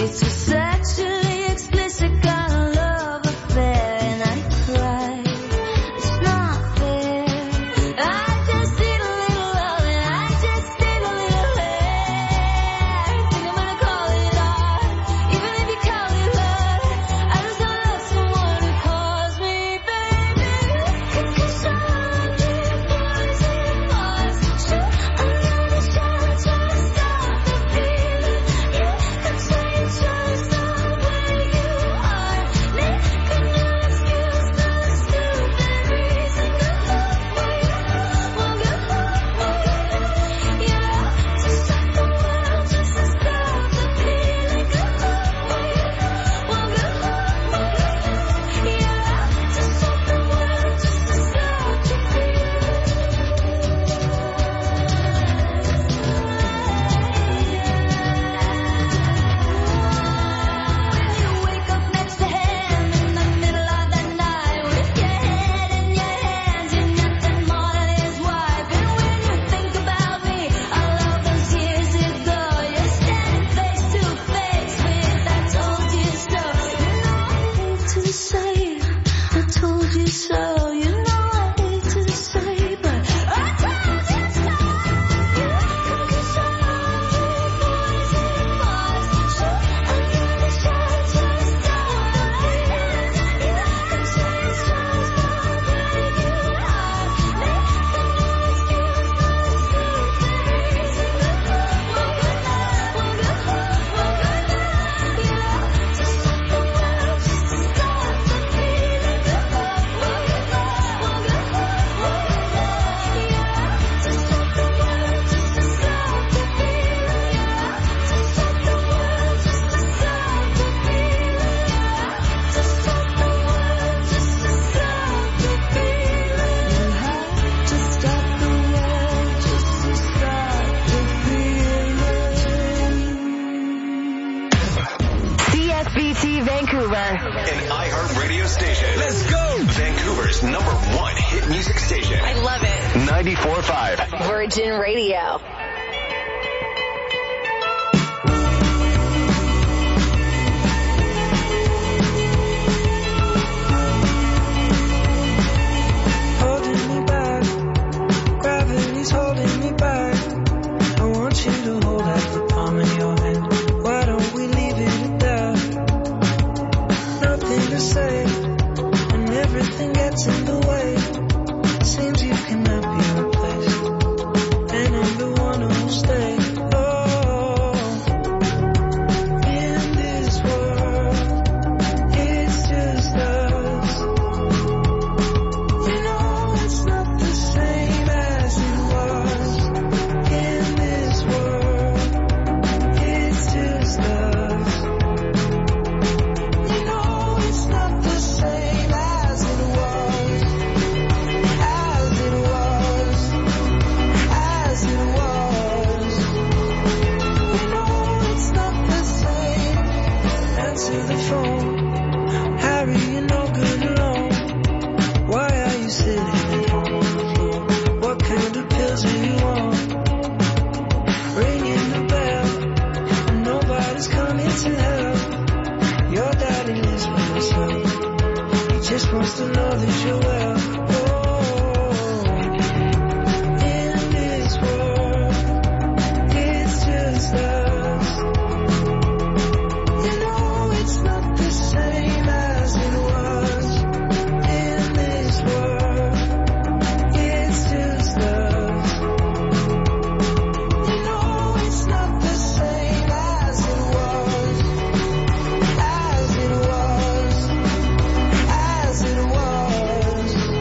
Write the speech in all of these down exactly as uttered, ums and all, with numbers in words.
Virgin Radio. As it was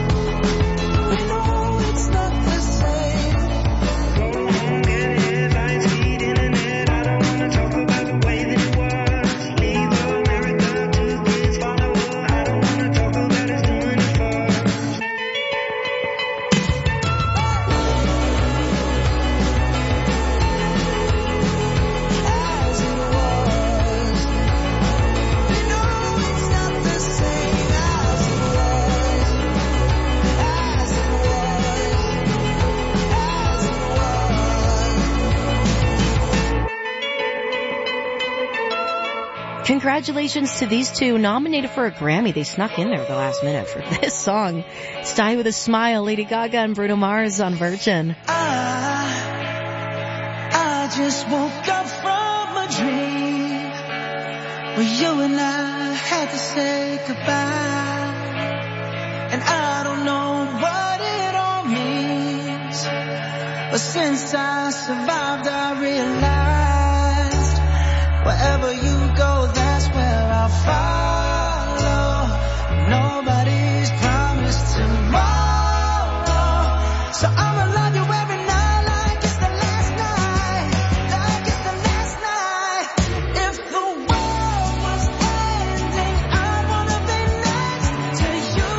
Congratulations to these two nominated for a Grammy. They snuck in there at the last minute for this song. It's Die With a Smile, Lady Gaga and Bruno Mars on Virgin. I, I just woke up from a dream where you and I had to say goodbye. And I don't know what it all means, but since I survived I realized wherever you go, that's where I'll follow. Nobody's promised tomorrow, so I'ma love you every night like it's the last night, like it's the last night. If the world was ending, I wanna be next to you.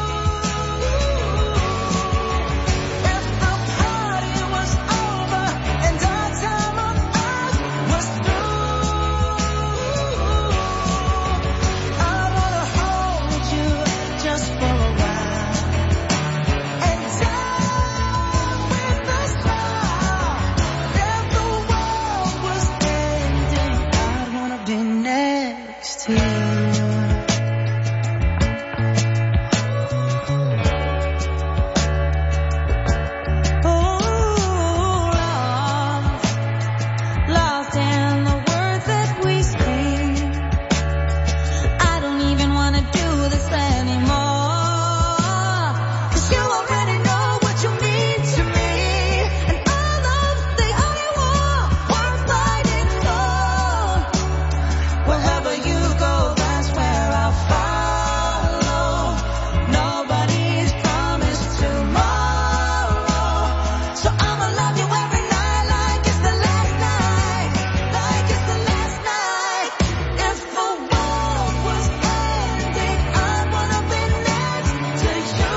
If the party was over and our time on earth was through, I wanna hold you just for a while and die with a smile. If the world was ending, I'd wanna be next to you. Lost in the words that we speak. I don't even wanna do this anymore, 'cause you already know what you mean to me, and all of the only war worth fighting for. Wherever you go, that's where I'll follow. Nobody's promised tomorrow, so I'ma love you every night like it's the last night, like it's the last night. If the world was ending, I'd wanna be next to you.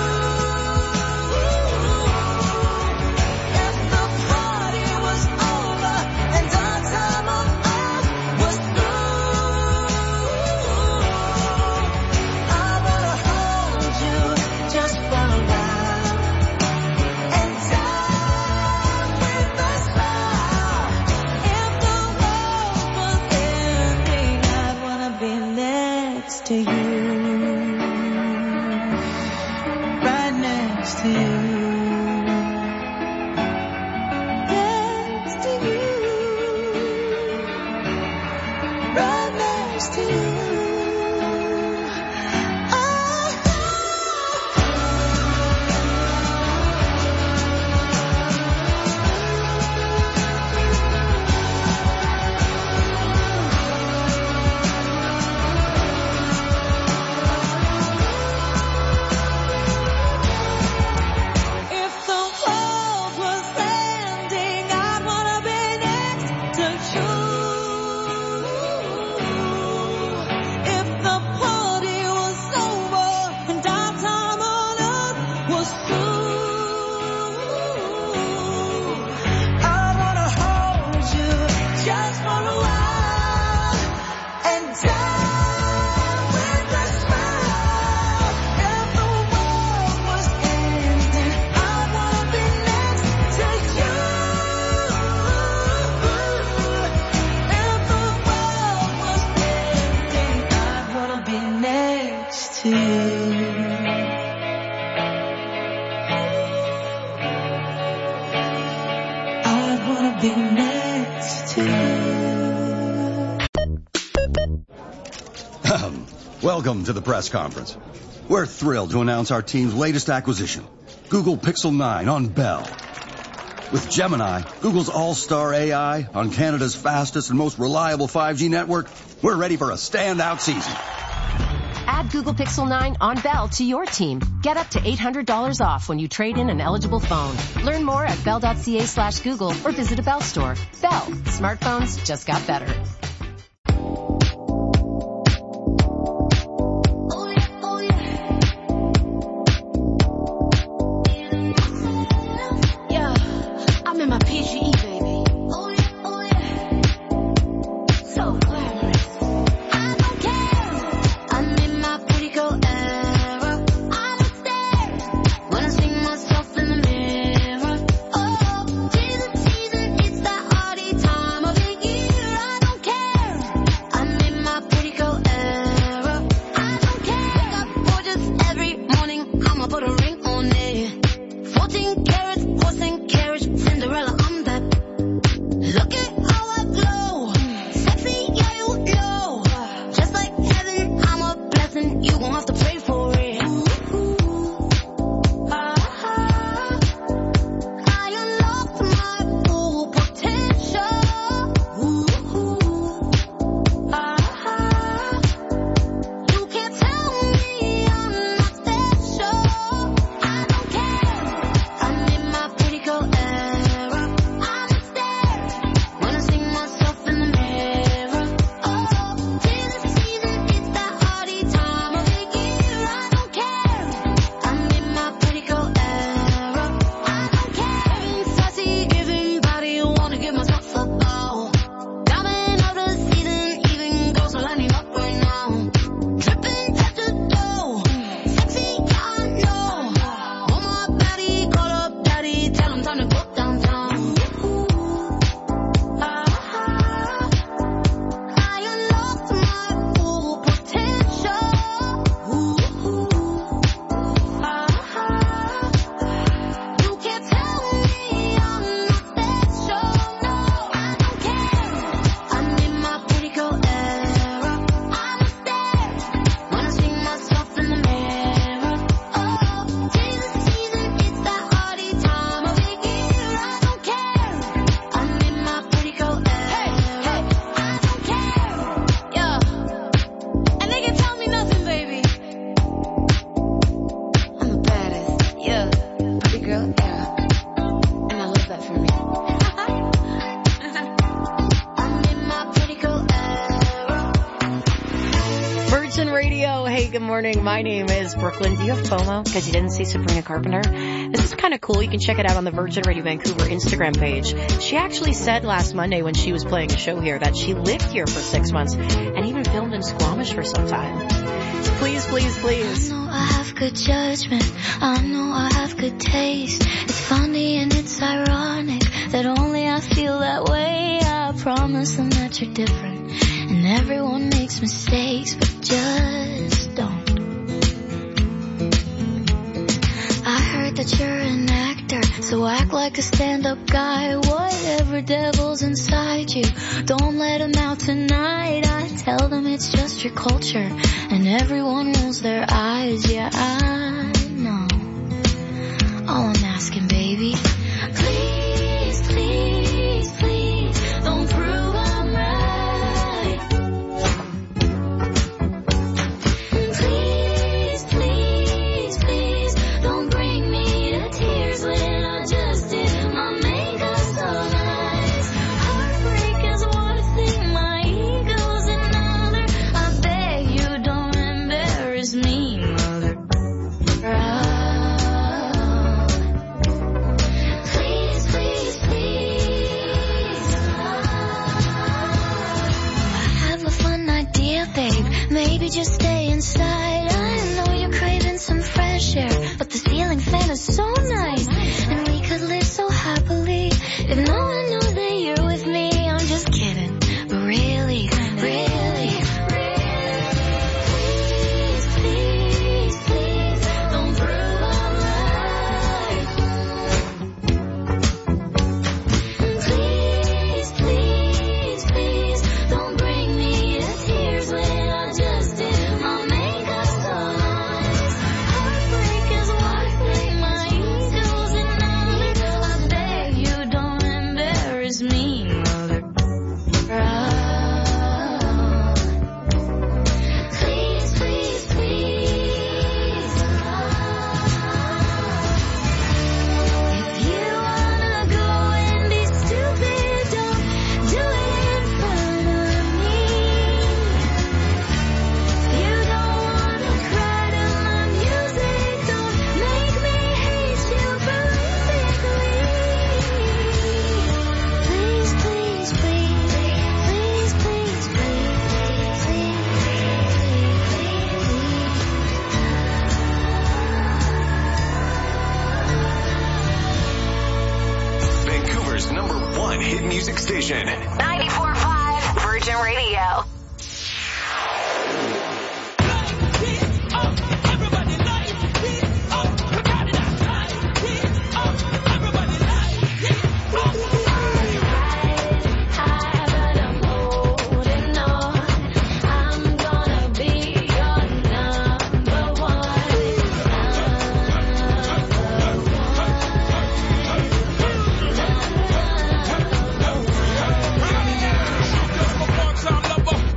If the party was over and our time on earth was through, I wanna hold you just for a while and die with a smile. If the world was ending, I'd wanna be next to you, right next to you, next to you, right next to you. If the world was ending, I'd wanna be next to you. If the party was over and our time on earth was through, I wanna hold you just for a while and die with a smile. If the world was ending, I wanna be next to you. If the world was ending, I'd wanna be next to you. I'd wanna be next to you. Welcome to the press conference. We're thrilled to announce our team's latest acquisition, Google Pixel nine on Bell. With Gemini, Google's all-star A I on Canada's fastest and most reliable five G network, we're ready for a standout season. Add Google Pixel nine on Bell to your team. Get up to eight hundred dollars off when you trade in an eligible phone. Learn more at bell.ca slash Google or visit a Bell store. Bell. Smartphones just got better. Yeah, I'm in my P G E, baby. So glamorous. I don't care. I'm in my pretty girl era. I don't stare when I see myself in the mirror. Oh, tis the season, it's that hardy time of the year. I don't care. Virgin Radio. Hey, good morning. My name is Brooklyn. Do you have FOMO because you didn't see Sabrina Carpenter? This is kind of cool. You can check it out on the Virgin Radio Vancouver Instagram page. She actually said last Monday when she was playing a show here that she lived here for six months and even filmed in Squamish for some time. So please, please, please. I know I have good judgment. I know I have good taste. It's funny and it's ironic that only I feel that way. I promise them that you're different. And everyone makes mistakes, but just don't. I heard that you're an actor, so act like a stand-up guy. Whatever devil's inside you, don't let him out tonight. I tell them it's just your culture, and everyone rolls their eyes. Yeah, I know. All I'm asking, baby, please, please, please, don't prove I'm right. Just stay inside. I know you're craving some fresh air, but the ceiling fan is so nice, and we could live so happily if no one knew that you're with me. I'm just kidding, but really, really, really, please, please, please, don't prove I'm right. Please, please, please, don't bring me to tears when I just my makeup so nice. Heartbreak is what make my ego's another. I beg you don't embarrass me, mother. Please, please, please. If you wanna go and be stupid, don't do it in front of me. You don't wanna cry to my music, don't make me hate you perfectly. Please, please, please, please, please, please, please, Vancouver's number one hit music station. ninety-four point five Virgin Radio. I'm gonna be your number one. One-time lover,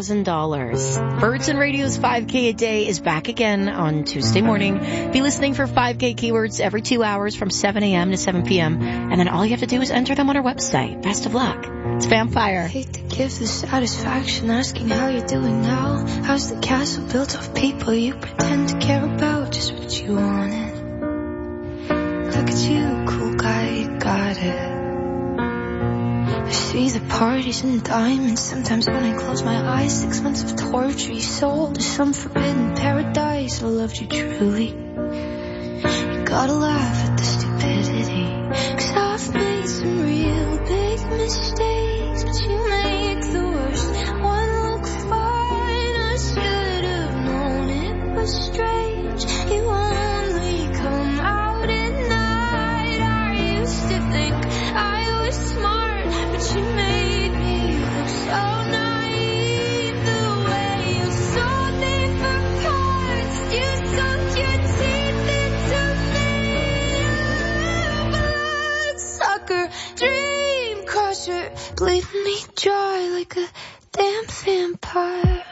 thousand dollars. Virgin Radio's five K a day is back again on Tuesday morning. Be listening for five K keywords every two hours from seven a.m. to seven p.m. And then all you have to do is enter them on our website. Best of luck. It's Vampire. I hate to give the satisfaction asking how you're doing now. How's the castle built of people you pretend to care about? Just what you wanted. Look at you, cool guy, you got it. I see the parties and diamonds. Sometimes when I close my eyes, six months of torture you sold to some forbidden paradise. I loved you truly. You gotta laugh at the stupidity, 'cause I've made some real big mistakes, but you make the worst one look fine. I should have known it was strange. You only come out at night. I used to think I was smart, but you made me look so naive. The way you sold me for parts, you sunk your teeth into me. Bloodsucker, dream crusher, bleed me dry like a damn vampire.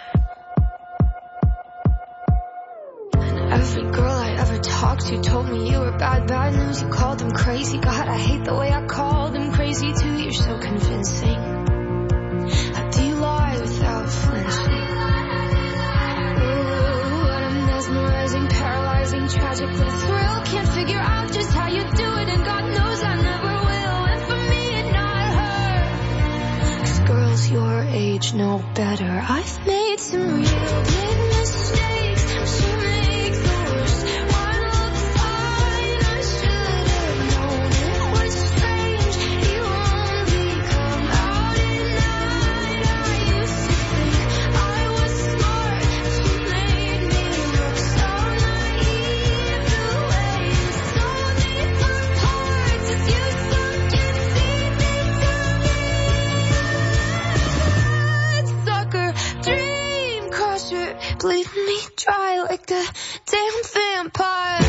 And every girl I ever talked to told me you were bad, bad news. You called them crazy. God, I hate the way I call them crazy too. You're so convincing. How do you lie without flinching? Ooh, what a mesmerizing, paralyzing, tragic little thrill. Can't figure out just how you do it, and God knows I never will. And for me and not her, 'cause girls your age know better. I've made some real big mistakes, but you make the worst one look fine. I should have known it was strange. You only come out at night. I used to think I was smart, but you made me look so naive. The way you sold me for parts as you sunk your teeth into me. Sucker, dream crusher, bleed me dry like a damn vampire.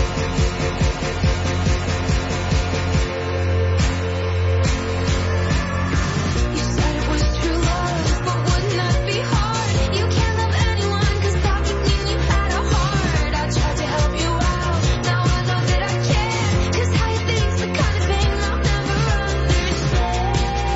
You said it was true love, but wouldn't that be hard? You can't love anyone 'cause that would mean you had a heart. I tried to help you out, now I know that I can't, 'cause how you think's the kind of thing I'll never understand.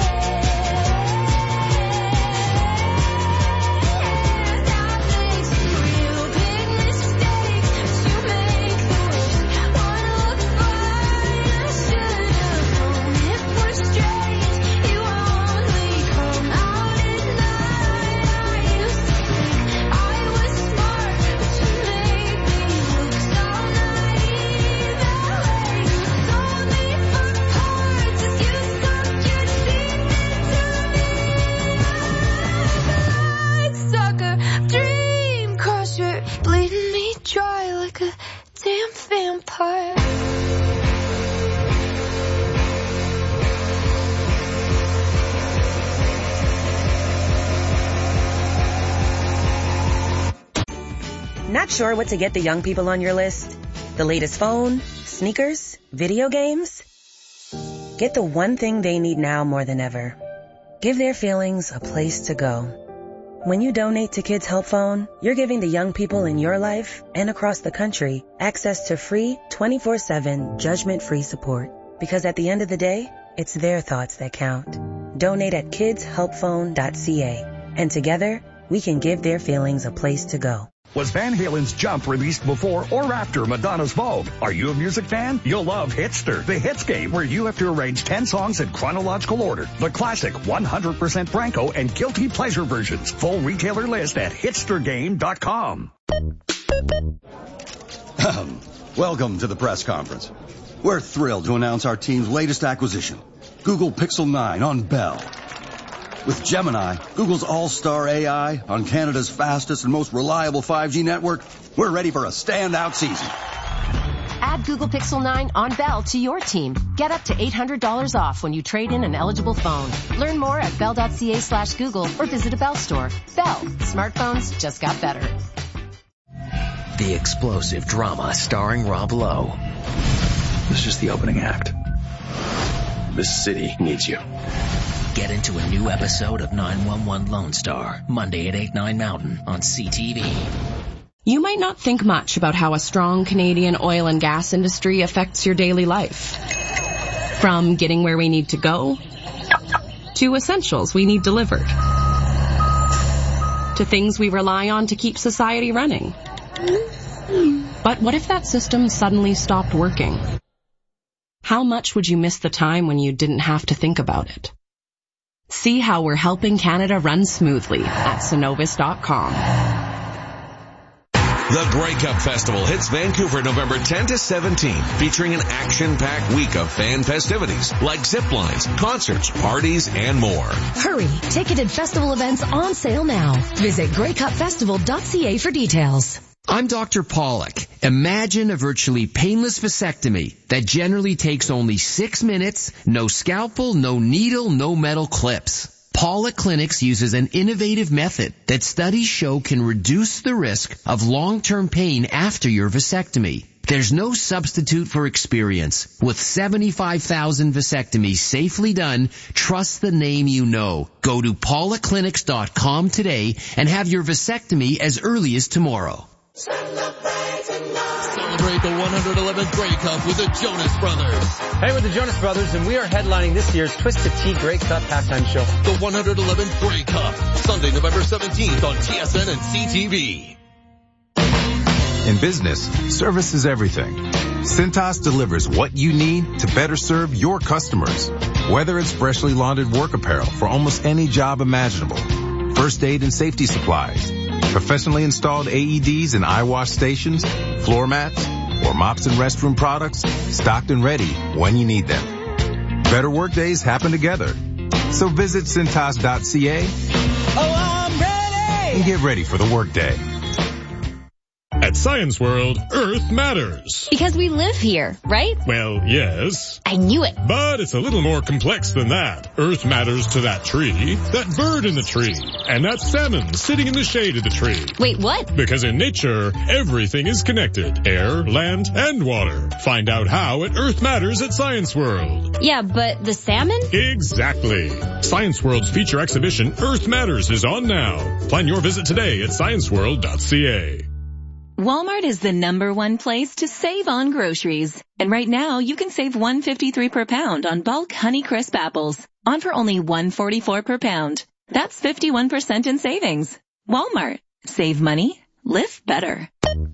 I've made some real big mistakes, but you make the worst one look fine. I should have known it was strange. You only come out at night. I used to think I was smart, but you made me look so naive. The way you sold me for parts as you sunk your teeth into me. Bloodsucker, dream crusher, bleeding me dry like a damn vampire. Not sure what to get the young people on your list? The latest phone, sneakers, video games? Get the one thing they need now more than ever. Give their feelings a place to go. When you donate to Kids Help Phone, you're giving the young people in your life and across the country access to free twenty-four seven judgment-free support. Because at the end of the day, it's their thoughts that count. Donate at kids help phone dot c a. And together, we can give their feelings a place to go. Was Van Halen's Jump released before or after Madonna's Vogue? Are you a music fan? You'll love Hitster, the hits game where you have to arrange ten songs in chronological order. The classic one hundred percent Branco and guilty pleasure versions. Full retailer list at hitster game dot com. Welcome to the press conference. We're thrilled to announce our team's latest acquisition, Google Pixel nine on Bell. With Gemini, Google's all-star A I on Canada's fastest and most reliable five G network, we're ready for a standout season. Add Google Pixel nine on Bell to your team. Get up to eight hundred dollars off when you trade in an eligible phone. Learn more at bell dot c a slash Google or visit a Bell store. Bell. Smartphones just got better. The explosive drama starring Rob Lowe. This is just the opening act. This city needs you. Get into a new episode of nine one one Lone Star, Monday at eight, nine Mountain on C T V. You might not think much about how a strong Canadian oil and gas industry affects your daily life. From getting where we need to go, to essentials we need delivered, to things we rely on to keep society running. But what if that system suddenly stopped working? How much would you miss the time when you didn't have to think about it? See how we're helping Canada run smoothly at Cenovus dot com. The Grey Cup Festival hits Vancouver November tenth to seventeenth, featuring an action-packed week of fan festivities like zip lines, concerts, parties, and more. Hurry! Ticketed festival events on sale now. Visit grey cup festival dot c a for details. I'm Doctor Pollock. Imagine a virtually painless vasectomy that generally takes only six minutes, no scalpel, no needle, no metal clips. Pollock Clinics uses an innovative method that studies show can reduce the risk of long-term pain after your vasectomy. There's no substitute for experience. With seventy-five thousand vasectomies safely done, trust the name you know. Go to pollock clinics dot com today and have your vasectomy as early as tomorrow. Celebrate the one hundred eleventh Grey Cup with the Jonas Brothers. Hey, we're the Jonas Brothers, and we are headlining this year's Twisted Tea Grey Cup halftime show. The one hundred eleventh Grey Cup, Sunday, November seventeenth on T S N and C T V. In business, service is everything. Cintas delivers what you need to better serve your customers. Whether it's freshly laundered work apparel for almost any job imaginable, first aid and safety supplies, professionally installed A E Ds and eye wash stations, floor mats, or mops and restroom products, stocked and ready when you need them. Better work days happen together. So visit cintas dot c a Oh, I'm ready! and get ready for the workday. At Science World, Earth matters. Because we live here, right? Well, yes. I knew it. But it's a little more complex than that. Earth matters to that tree, that bird in the tree, and that salmon sitting in the shade of the tree. Wait, what? Because in nature, everything is connected. Air, land, and water. Find out how at Earth Matters at Science World. Yeah, but the salmon? Exactly. Science World's feature exhibition, Earth Matters, is on now. Plan your visit today at science world dot c a. Walmart is the number one place to save on groceries. And right now, you can save one dollar and fifty-three cents per pound on bulk Honeycrisp apples, on for only one dollar and forty-four cents per pound. That's fifty-one percent in savings. Walmart. Save money. Live better.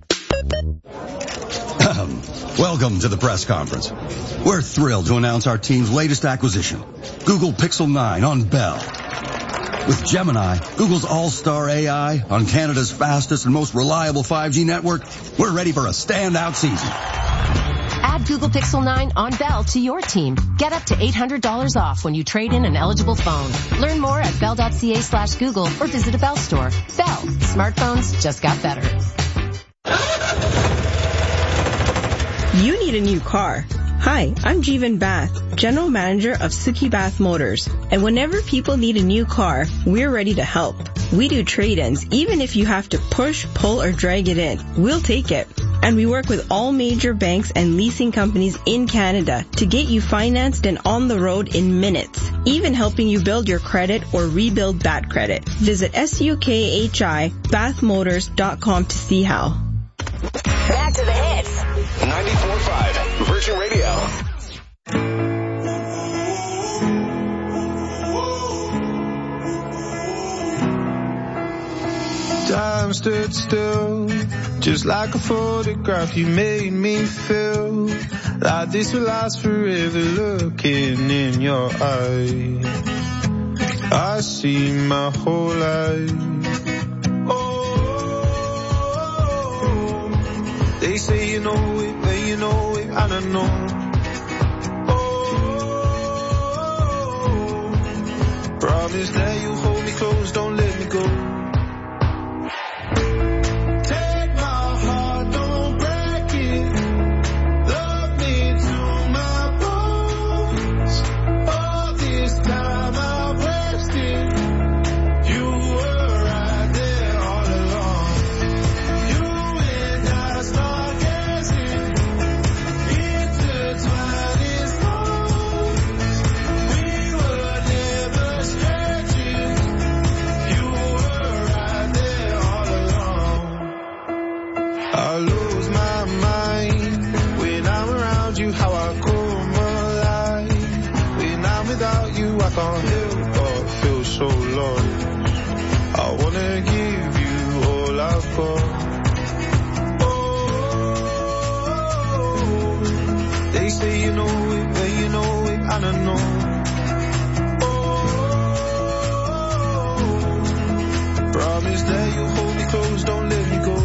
Welcome to the press conference. We're thrilled to announce our team's latest acquisition, Google Pixel nine on Bell. With Gemini, Google's all-star A I, on Canada's fastest and most reliable five G network, we're ready for a standout season. Add Google Pixel nine on Bell to your team. Get up to eight hundred dollars off when you trade in an eligible phone. Learn more at bell dot c a slash Google or visit a Bell store. Bell. Smartphones just got better. You need a new car. Hi, I'm Jeevan Bath, General Manager of Suki Bath Motors. And whenever people need a new car, we're ready to help. We do trade-ins, even if you have to push, pull, or drag it in. We'll take it. And we work with all major banks and leasing companies in Canada to get you financed and on the road in minutes, even helping you build your credit or rebuild bad credit. Visit suki bath motors dot com to see how. Back to the hits. ninety-four point five Virgin Radio. Time stood still, just like a photograph. You made me feel like this will last forever. Looking in your eyes, I see my whole life. Oh, they say you know it, but you know it, I don't know. Oh, promise that you'll hold me close, don't let me go. say you know it, but you know it, I don't know. Oh, promise that you'll hold me close, don't let me go.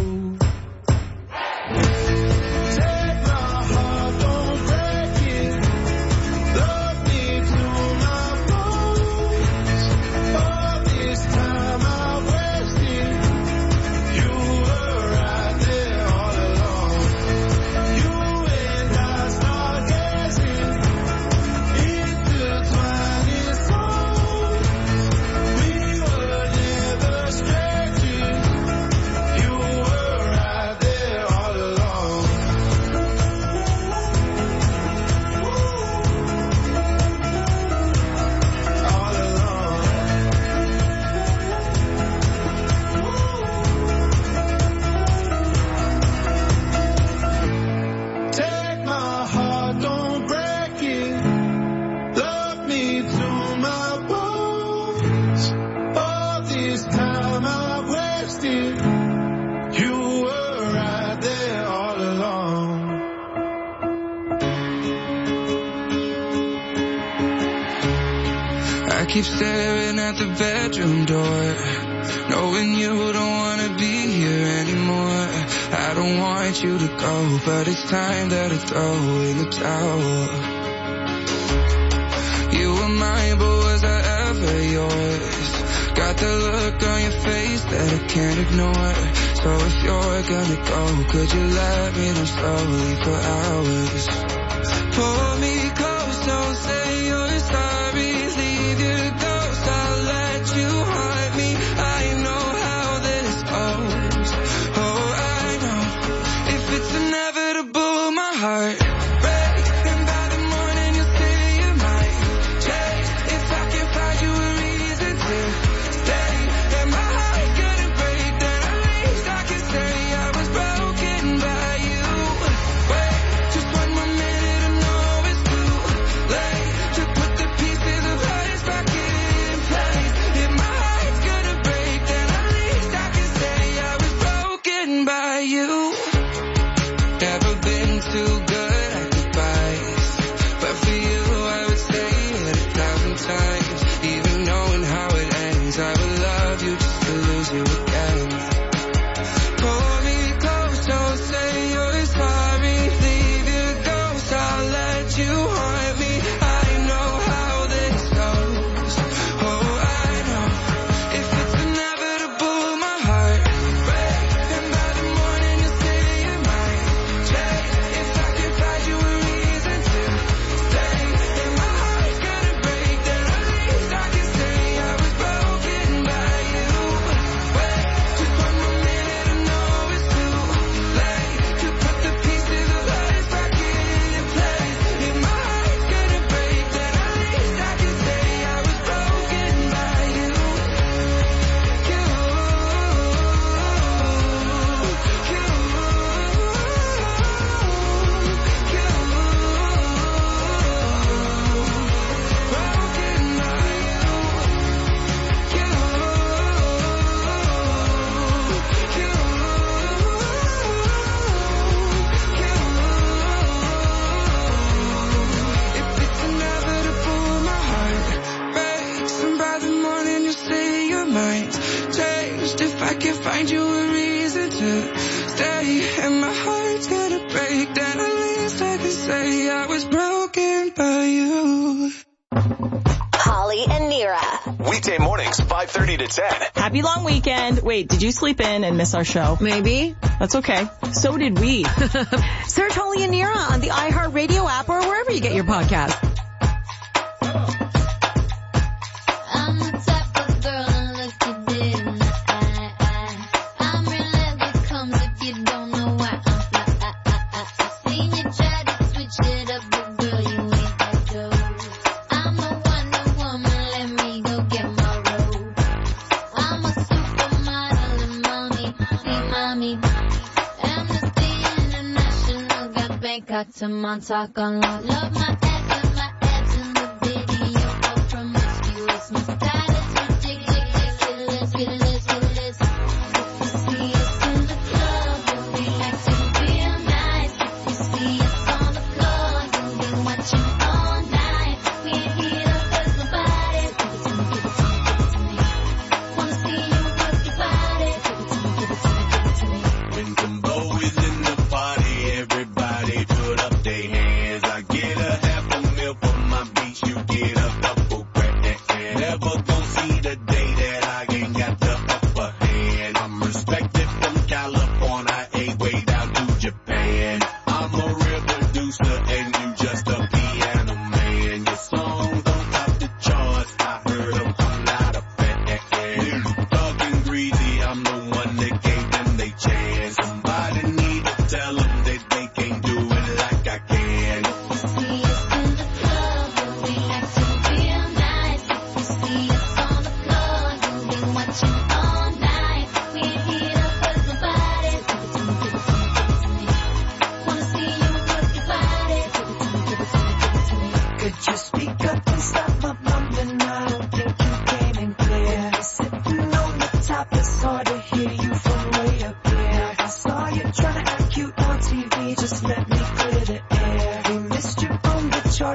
Keep staring at the bedroom door, knowing you don't want to be here anymore. I don't want you to go, but it's time that I throw in the towel. You were mine, but was I ever yours? Got the look on your face that I can't ignore. So if you're gonna go, could you let me know slowly for hours? Pull me close, don't say you're sorry. Leave your ghost, I'll let you haunt me. I know how this goes. Oh, I know. If it's inevitable, my heart breaks, and by the morning you'll say you might change. If I can find you a reason to stay, and my heart's gonna break, then at least I can say I was broken by you. Wait, just one more minute, I know it's too late to put the pieces of us back in place. If my heart's gonna break, then at least I can say I was broken by you. Never been too good at goodbyes, but for you I would say it a thousand times. Even knowing how it ends, I would love you just to lose you again. Pull me close, don't say you're sorry. Leave your ghost, I'll let you haunt me. I know how this goes. Oh, I know. If it's inevitable, my heart breaks, and by the morning you'll say you might change. If I can find you a reason to stay, and my heart's gonna break, then at least I can say I was broken by you. Wait, just one more minute, I know it's too late to put the pieces of us back in place. If my heart's gonna break, then at least I can say I was broken by you. You, if it's inevitable, my heart breaks, and by the morning you'll say your mind's changed. If I can find you a reason to stay, and my heart's gonna break, then at least I can say I was broken by you. Holly and Nira. Weekday mornings, five thirty to ten. Happy long weekend. Wait, did you sleep in and miss our show? Maybe. That's okay. So did we. Search Holly and Nira on the iHeartRadio app or wherever you get your podcast. I'm the type of girl unless you didn't. I, I, I'm real as it comes if you don't know why I'm fly. I, I, I, I seen you try to switch it up, but girl, you ain't that dope. I'm the Wonder Woman, let me go get my robe. I'm a supermodel and mommy, see mommy. Amnesty International got Bangkok to Montauk on lock. Love my ass and my abs in the video, so promiscuous. My style is ridiculous, ridiculous, ridiculous. If you see us in the club, we'll be acting real nice. If you see us on the floor, you'll be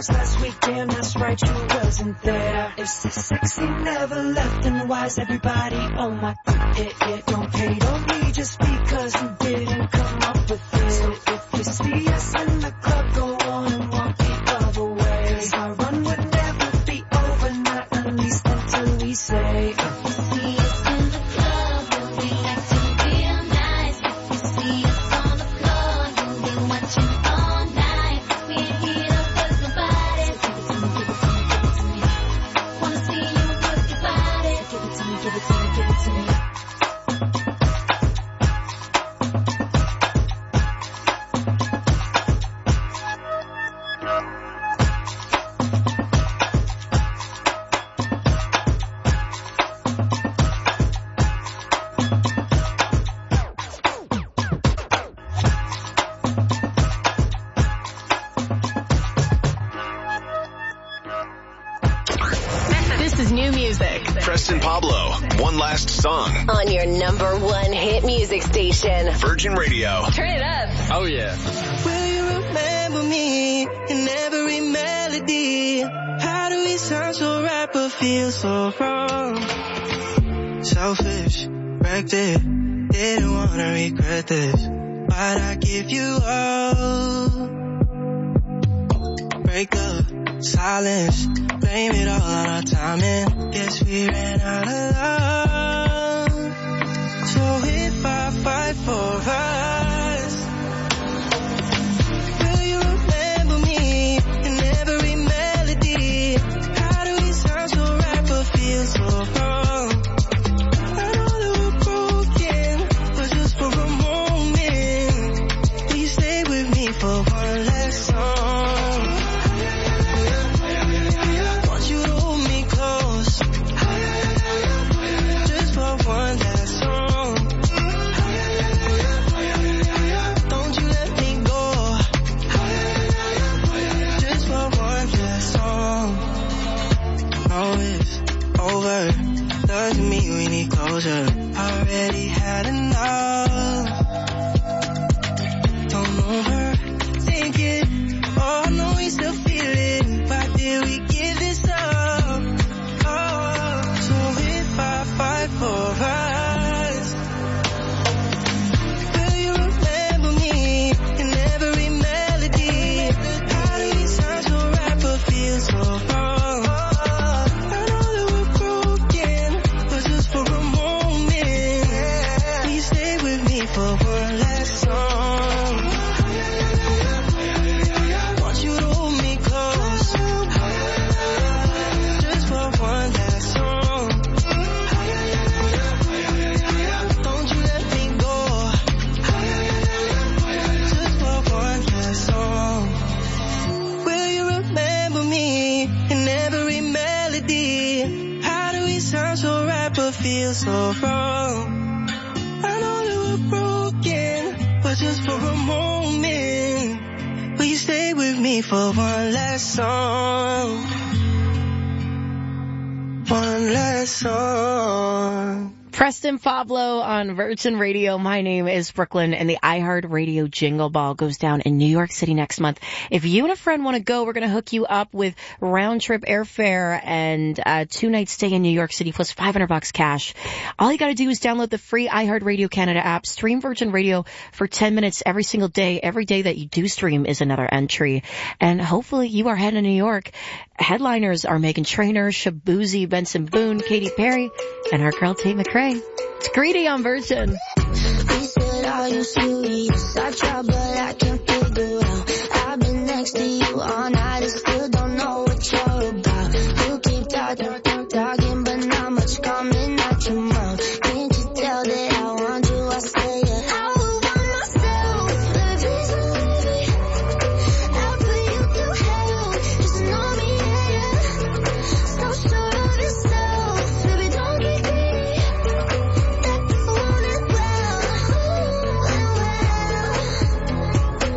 flowers last week, damn, that's right, you wasn't there. If sexy never left, then why is everybody on my it, it, don't hate on me just because you didn't come up with it. So if you see us in the club, go on and walk the other way. 'Cause our run would never be over, not at least until we say, see us in the club, we'll be acting real nice. If you see us on the floor, you'll be watching all night. We ain't here to fuck nobody. Give it to me, give it to me, give it to me. Wanna see you work your body. Give it to me, give it to me, give it to me. This is new music. Preston Pablo, One Last Song. On your number one hit music station. Virgin Radio. Turn it up. Oh, yeah. Will you remember me in every melody? How do we sound so right but feel so wrong? Selfish, wrecked it, didn't wanna regret this. Why'd I give you up? Break up, silence, blame it all on our timing. Guess we ran out of love. So if I fight for us, will you remember me in every melody? How do we sound so right but feel so wrong? I know that we're broken, but just for a moment, will you stay with me for one last song? Want you to hold me close, just for one last song. Don't you let me go, just for one last song. No, it's over, doesn't mean we need closure. Already had enough. Don't know her, thinking, oh, I know we still feel it. Why did we give this up? Oh, so if I fight for us, will you remember me in every melody? How do we sound so right but feel so wrong? I know that we're broken, but just for a moment, please stay with me for one last song. Want you to hold me close, just for one last song. Don't you let me go, just for one last song. Will you remember me in every melody? How do we sound so right but feel so wrong? I know that we're broken, but just for a moment, will you stay with me for one last song? One last song. Preston Pablo on Virgin Radio. My name is Brooklyn, and the iHeartRadio Jingle Ball goes down in New York City next month. If you and a friend want to go, we're going to hook you up with round-trip airfare and uh two-night stay in New York City plus five hundred bucks cash. All you got to do is download the free iHeartRadio Canada app, stream Virgin Radio for ten minutes every single day. Every day that you do stream is another entry. And hopefully you are heading to New York. Headliners are Meghan Trainor, Shabuzi, Benson Boone, Katy Perry, and our girl Tate McRae. It's Greedy on Virgin. We said, are you serious? I try, but I can't figure out. I've been next to you all night and still don't know what you're about. You keep talking, talking, but not much coming out your mouth. Can't you tell that I want you? I say it. I would want myself, but please believe me. I'll put you through hell, just to know me, yeah, yeah. So sure of yourself, baby, don't get greedy. That you want it well, ooh, and well.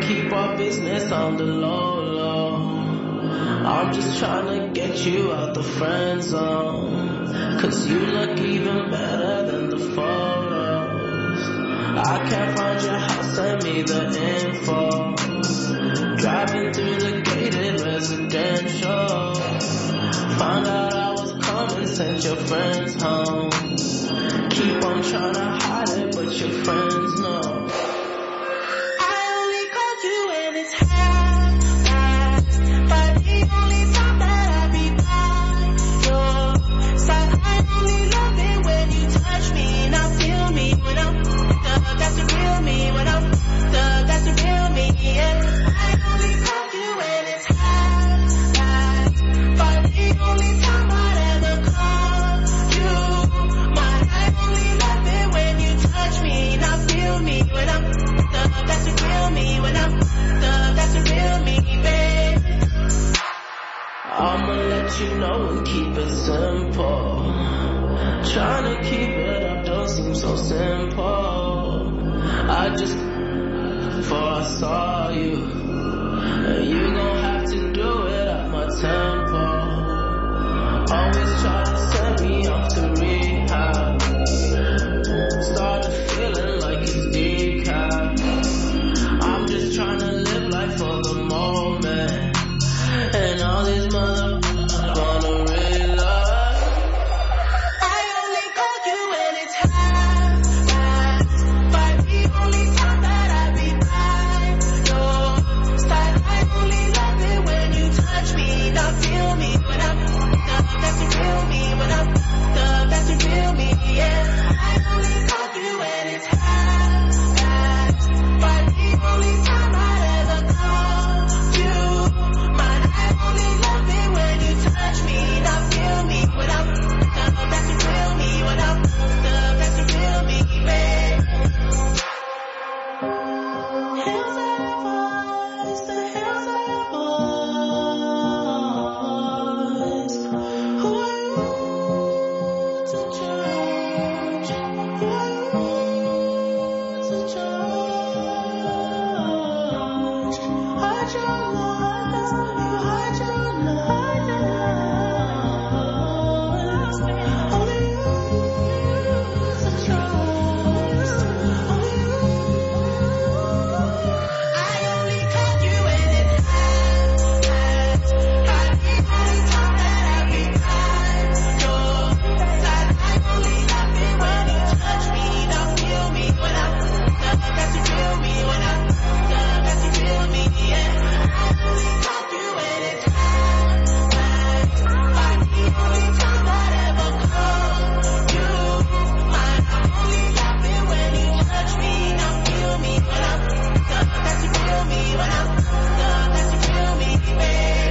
keep our business on the low, low. I'm just trying to get you out the friend zone. Cause you look even better than the photos. I can't find your house, send me the info. Driving through the gated residential. Found out I was coming, sent your friends home. Keep on trying to hide it, but your friends know. I only called you when it's half past, but the only time that I be by your side, I only love it when you touch me. Now feel me when I'm the, that's the real me. When I'm the, that's the real me, yeah. I only call you when it's half past, but the only time I'd ever call you mine. I only love it when you touch me. Now feel me when I'm the, that's the real me. When I'm the, that's the real me, babe. I'ma let you know and keep it simple. Trying to keep it up don't seem so simple. I just, before I saw you, and you gon' have to do it at my tempo. Always try to send me off to rehab. Started feeling like it's decaf. I'm just trying to live life for the moment. And all these motherfuckers wanna realize I only call you when it's half past, but the only time that I be by your side, I only love it when you touch me. Now feel me when I'm the, that's the real me. When I'm the, that's the real me, yeah. I only call you when it's half past, but the only time I'd ever call you mine. I only love it when you touch me. Now feel me when I'm the, that's the real me. When I'm the, that's the real me, babe. Hills and boys, the hills and boys. Who are you to judge? Who are you to judge? Hide your love, you hide your love. Only you to trust. Only you. I only call you when it's half past, but the only time that I be by your side, I only love it when you touch me. Now feel me when I'm the, that's the real me. When I'm the, that's the real me, yeah. I only call you when it's half past, but the only time I'd ever call you mine. I only love it when you touch me. Now feel me when I'm the, that's the real me. When I'm the, that's the real me, babe.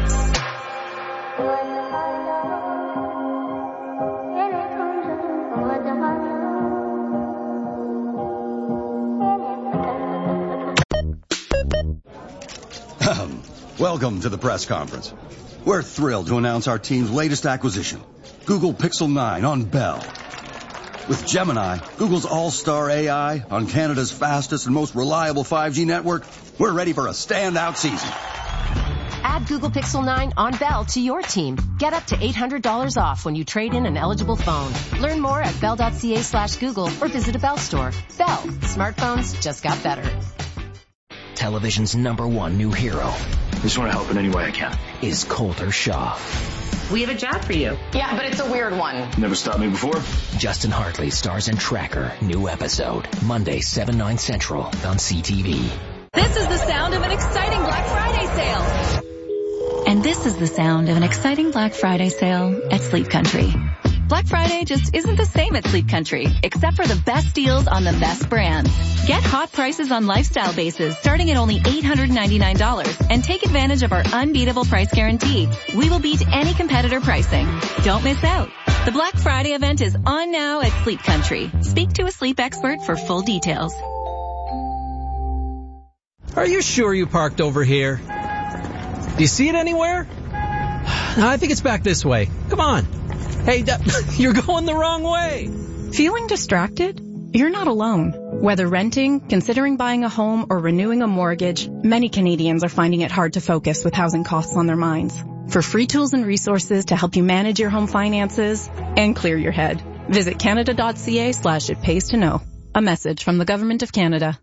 Welcome to the press conference. We're thrilled to announce our team's latest acquisition, Google Pixel nine on Bell. With Gemini, Google's all-star A I on Canada's fastest and most reliable five G network, we're ready for a standout season. Add Google Pixel nine on Bell to your team. Get up to eight hundred dollars off when you trade in an eligible phone. Learn more at bell.ca slash Google or visit a Bell store. Bell. Smartphones just got better. Television's number one new hero. Just want to help in any way I can. Is Colter Shaw. We have a job for you. Yeah, but it's a weird one. Never stopped me before. Justin Hartley stars in Tracker. New episode. Monday, seven, nine Central on C T V. This is the sound of an exciting Black Friday sale. And this is the sound of an exciting Black Friday sale at Sleep Country. Black Friday just isn't the same at Sleep Country, except for the best deals on the best brands. Get hot prices on lifestyle bases starting at only eight hundred ninety-nine dollars and take advantage of our unbeatable price guarantee. We will beat any competitor pricing. Don't miss out. The Black Friday event is on now at Sleep Country. Speak to a sleep expert for full details. Are you sure you parked over here? Do you see it anywhere? I think it's back this way. Come on. Hey, you're going the wrong way. Feeling distracted? You're not alone. Whether renting, considering buying a home, or renewing a mortgage, many Canadians are finding it hard to focus with housing costs on their minds. For free tools and resources to help you manage your home finances and clear your head, visit canada.ca slash it pays to know. A message from the Government of Canada.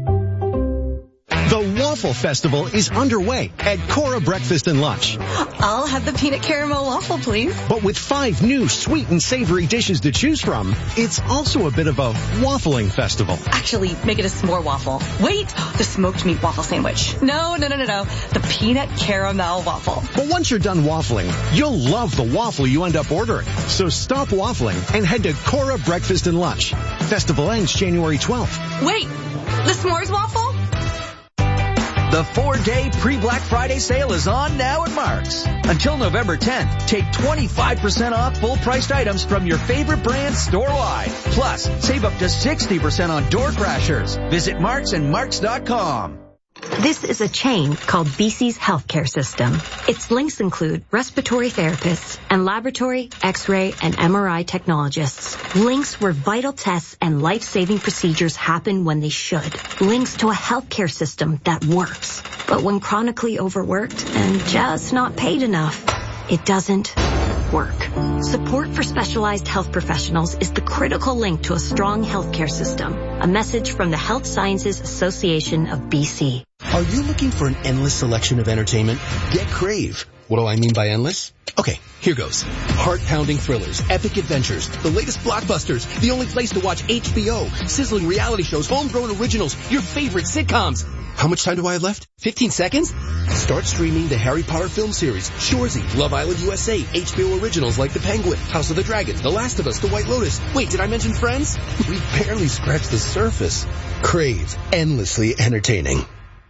The Waffle Festival is underway at Cora Breakfast and Lunch. I'll have the peanut caramel waffle, please. But with five new sweet and savory dishes to choose from, it's also a bit of a waffling festival. Actually, make it a s'more waffle. Wait, the smoked meat waffle sandwich. No, no, no, no, no. The peanut caramel waffle. But once you're done waffling, you'll love the waffle you end up ordering. So stop waffling and head to Cora Breakfast and Lunch. Festival ends January twelfth. Wait, the s'mores waffle? The four-day pre-Black Friday sale is on now at Mark's. Until November tenth, take twenty-five percent off full-priced items from your favorite brands store-wide. Plus, save up to sixty percent on door crashers. Visit Marks and Marks dot com. This is a chain called B C's Healthcare System. Its links include respiratory therapists and laboratory, X-ray, and M R I technologists. Links where vital tests and life-saving procedures happen when they should. Links to a healthcare system that works. But when chronically overworked and just not paid enough, it doesn't work. Support for specialized health professionals is the critical link to a strong healthcare system. A message from the Health Sciences Association of B C. Are you looking for an endless selection of entertainment? Get Crave. What do I mean by endless? Okay, here goes. Heart-pounding thrillers, epic adventures, the latest blockbusters, the only place to watch H B O, sizzling reality shows, homegrown originals, your favorite sitcoms. How much time do I have left? fifteen seconds? Start streaming the Harry Potter film series, Shoresy, Love Island U S A, H B O originals like The Penguin, House of the Dragon, The Last of Us, The White Lotus. Wait, did I mention Friends? We barely scratched the surface. Crave. Endlessly entertaining.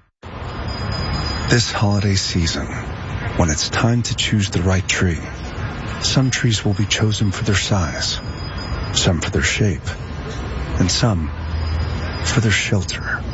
This holiday season, when it's time to choose the right tree, some trees will be chosen for their size, some for their shape, and some for their shelter.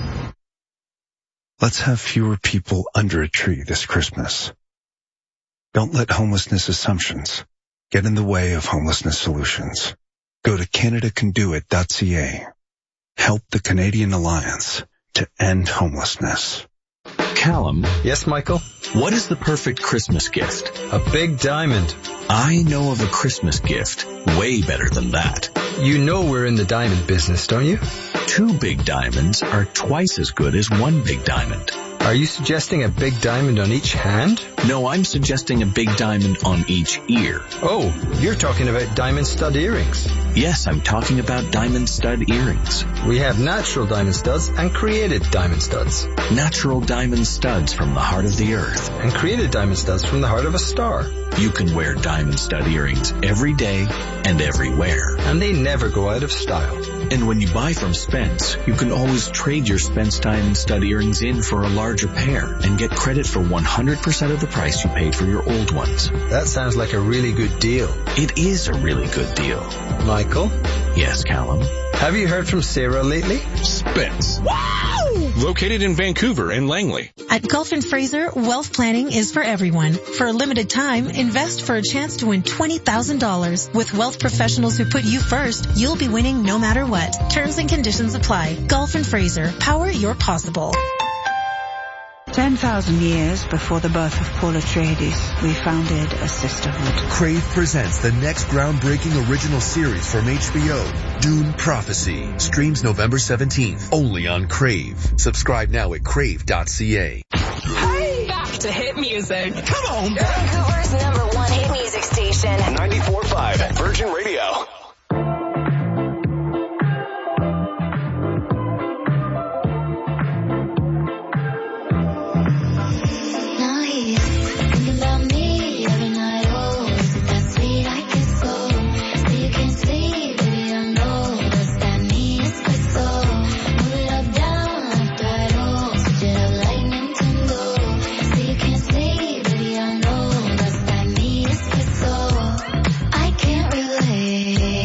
Let's have fewer people under a tree this Christmas. Don't let homelessness assumptions get in the way of homelessness solutions. Go to Canada Can Do It dot C A. Help the Canadian Alliance to end homelessness. Callum. Yes, Michael? What is the perfect Christmas gift? A big diamond. I know of a Christmas gift way better than that. You know we're in the diamond business, don't you? Two big diamonds are twice as good as one big diamond. Are you suggesting a big diamond on each hand? No, I'm suggesting a big diamond on each ear. Oh, you're talking about diamond stud earrings. Yes, I'm talking about diamond stud earrings. We have natural diamond studs and created diamond studs. Natural diamond studs from the heart of the earth. And created diamond studs from the heart of a star. You can wear diamond stud earrings every day and everywhere. And they never go out of style. And when you buy from Spence, you can always trade your Spence diamond stud earrings in for a larger pair and get credit for one hundred percent of the price you paid for your old ones. That sounds like a really good deal. It is a really good deal. Michael? Yes, Callum? Have you heard from Sarah lately? Spence. Wow! Located in Vancouver and Langley. At Gulf and Fraser, wealth planning is for everyone. For a limited time, invest for a chance to win twenty thousand dollars. With wealth professionals who put you first, you'll be winning no matter what. Terms and conditions apply. Gulf and Fraser. Power your possible. ten thousand years before the birth of Paul Atreides, we founded a sisterhood. Crave presents the next groundbreaking original series from H B O, Dune Prophecy. Streams November seventeenth, only on Crave. Subscribe now at crave dot c a. Hey! Back to hit music. Come on! Vancouver's number one hit music station. ninety-four point five Virgin Radio. I can't relate.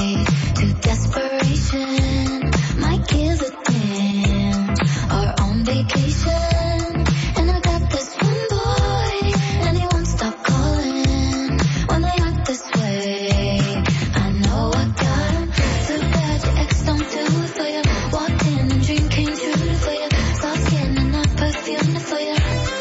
tender for you.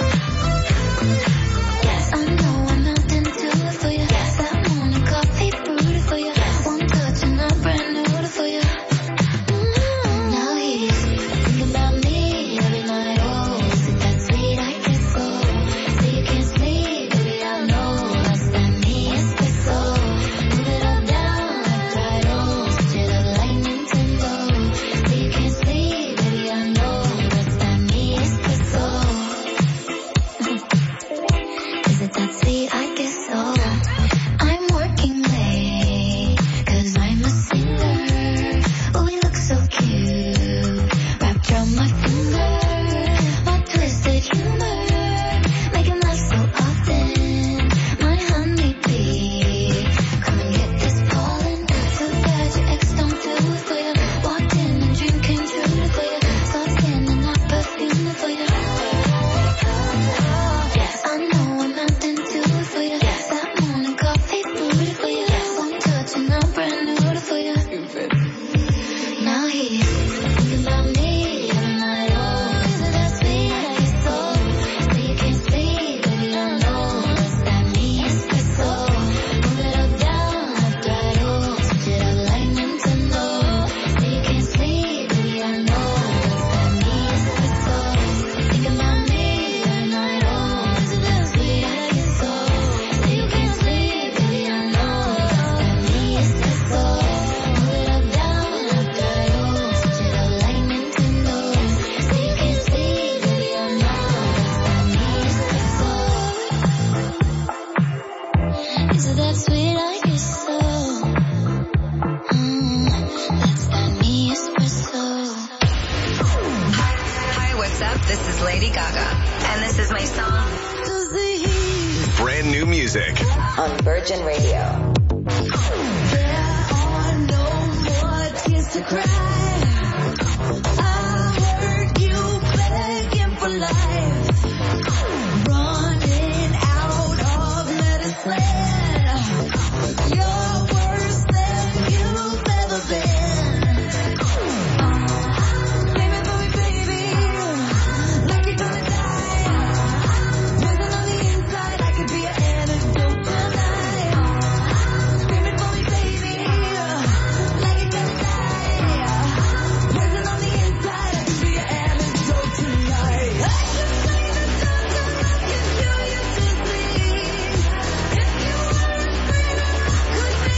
Yes, I know I'm melting to it for you. Yes, that morning coffee brewed it for you. One touch and I'm brand new for you. Mm, now he's thinking about me every night. Oh, is it that sweet? I guess so. Say you can't sleep, baby, I know that's that me espresso. Move it up down, left, right, oh, switch it up like Nintendo. Say you can't sleep, baby, I know that's that me espresso. Is it that sweet? I guess so. I'm working late, cause I'm a singer. Oh, we look so cute, wrapped around my finger. My twisted humor, make him laugh so often. My honeybee, come and get this pollen. Too bad your ex don't do it for you. Walked in and dream came true for you. Soft skin and not perfume for you. Yes, I know I'm melting to it for you. Yes, that morning coffee brewed it for you. One touch and I'm brand new for you. Now he's thinking about me every night. Oh, is it that sweet? I guess so. Say you can't sleep, baby, I know that's that me espresso. Move it up, down, left, right, oh, switch it up like Nintendo. Say you can't sleep, baby, I know that's that me espresso. Thinking about me every night. Oh, is it that sweet? I guess so. Say you can't sleep, baby, I know that's that me espresso. Move it up, down, left, right, oh, switch it up like Nintendo. Say you can't sleep, baby, I know that's that me espresso. Is it that sweet? I guess so. Mm, that's that me espresso. Hi, what's up? This is Lady Gaga, and this is my song. Brand new music. On Virgin Radio. To cry. I heard you begging for life, running out of medicine. You're worse than you've ever been. Baby, baby, baby, like you're gonna die. Poison on the inside, I could be an antidote tonight. Screaming for me, baby, like you're gonna die. Poison on the inside, I could be an antidote tonight. I can play the doctor, I can do you to sleep. If you were a screamer, I could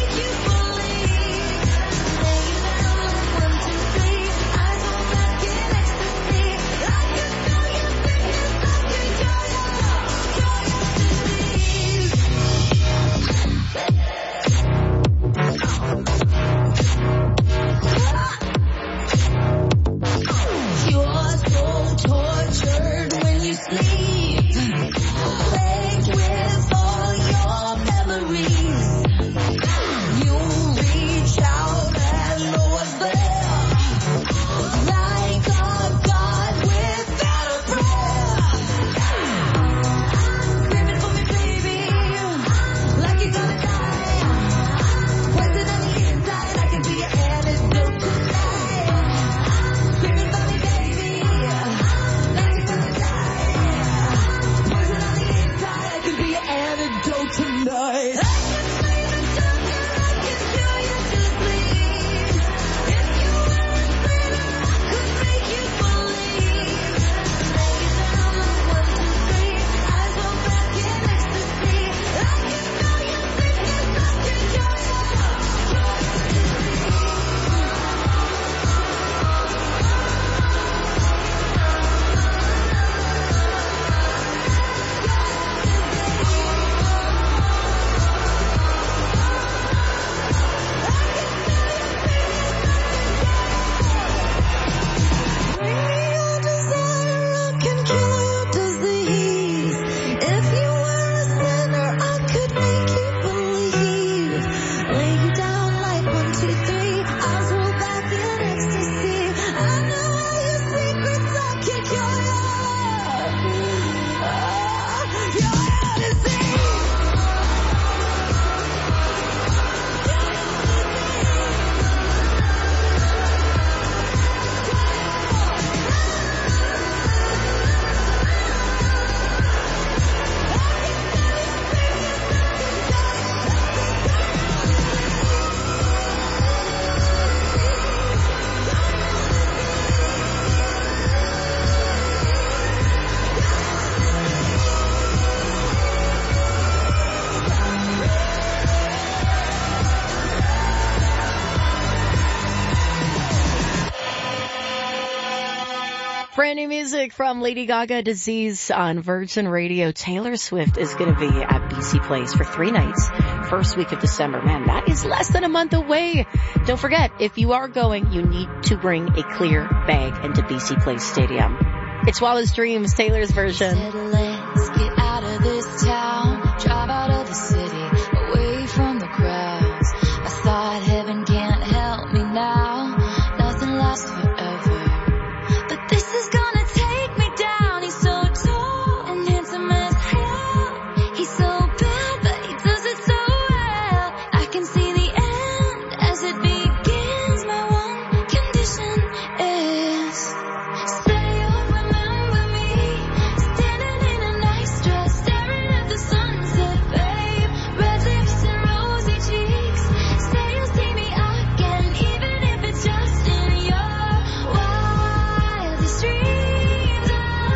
Brand new music from Lady Gaga, Disease on Virgin Radio. Taylor Swift is going to be at B C Place for three nights, first week of December. Man, that is less than a month away. Don't forget, if you are going, you need to bring a clear bag into B C Place Stadium. It's Wildest Dreams, Taylor's version. Let's get out of this town, drive out of the city, away from the crowds. I thought heaven can't help me now, nothing lasts forever. But this is gonna take me down. He's so tall and handsome as hell. He's so bad, but he does it so well. I can see the end as it begins. My one condition is stay or remember me, standing in a nice dress, staring at the sunset, babe. Red lips and rosy cheeks. Say you'll see me again, even if it's just in your wildest dreams.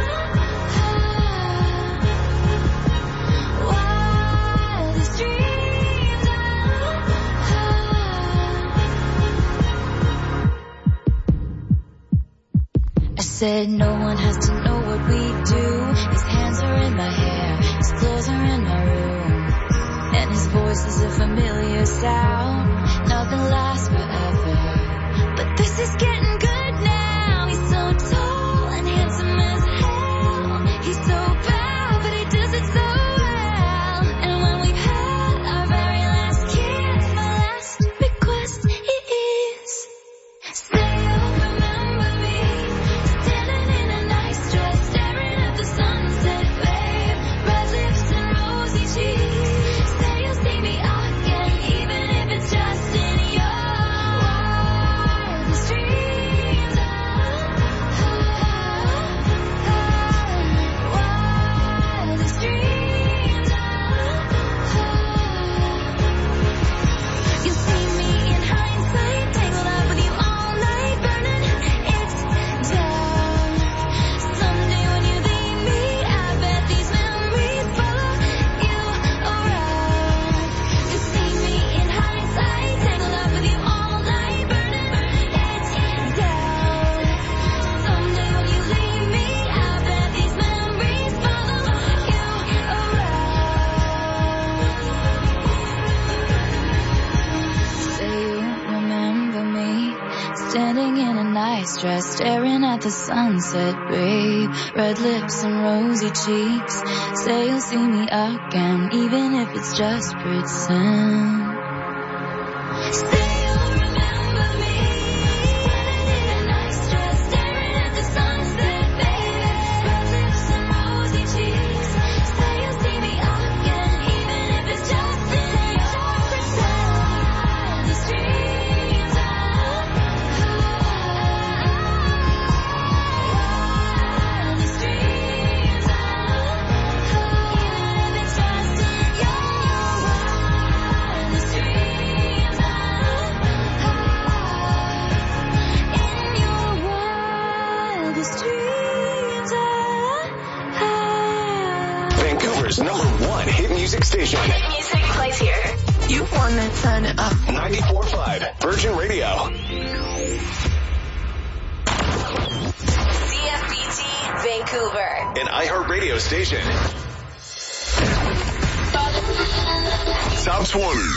Wildest dreams. I said no one has to know what we do. His hands are in my hair, his clothes are in my room, and his voice is a familiar sound. Nothing lasts forever, but this is getting good now. He's so tall and handsome as hell. He's so bad, but he does it so well. And when we've had our very last kiss, my last request is stay or remember me, standing in a nice dress, staring at the sunset, babe. Red lips and rosy cheeks. Say you'll see me again, even if it's just in your wildest dreams. Wildest dreams. You'll see me in hindsight, tangled up with you all night, burning it down. Someday when you leave me, I bet these memories follow you around. You'll see me in hindsight, tangled up with you all night, burning it down. Someday when you leave me, I bet these memories follow you around. Say you remember me, standing in a nice dress, staring at the sunset, babe. Red lips and rosy cheeks. Say you'll see me again, even if it's just pretend. Say you'll remember me, standing in a nice dress, staring at the sunset, baby. Red lips and rosy cheeks. Say you'll see me again, even if it's just in your wildest dreams. Wildest dreams. Even if it's just in your wildest dreams. In your wildest dreams. Vancouver's number one hit music station. Hit music plays here. You wanna turn it up. ninety-four point five Virgin Radio. C F B T Vancouver. An iHeartRadio station. Top twenty.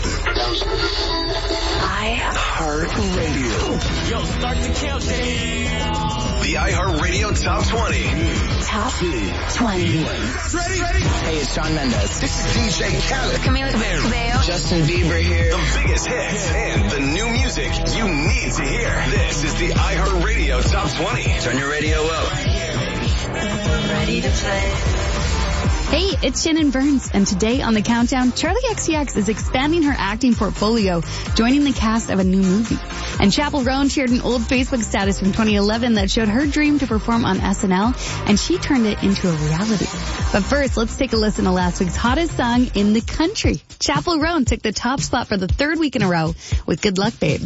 iHeartRadio. Yo, start the countdown. The iHeartRadio Top twenty. Top twenty. Ready? Ready? Hey, it's Shawn Mendes. This is D J Khaled. Camila Cabello. Justin Bieber here. The biggest hits and the new music you need to hear. This is the iHeartRadio Top twenty. Turn your radio up. Ready to play. Hey, it's Shannon Burns, and today on the Countdown, Charlie X C X is expanding her acting portfolio, joining the cast of a new movie. And Chappell Roan shared an old Facebook status from twenty eleven that showed her dream to perform on S N L, and she turned it into a reality. But first, let's take a listen to last week's hottest song in the country. Chappell Roan took the top spot for the third week in a row with Good Luck, Babe.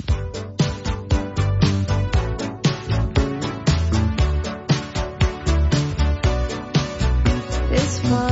This one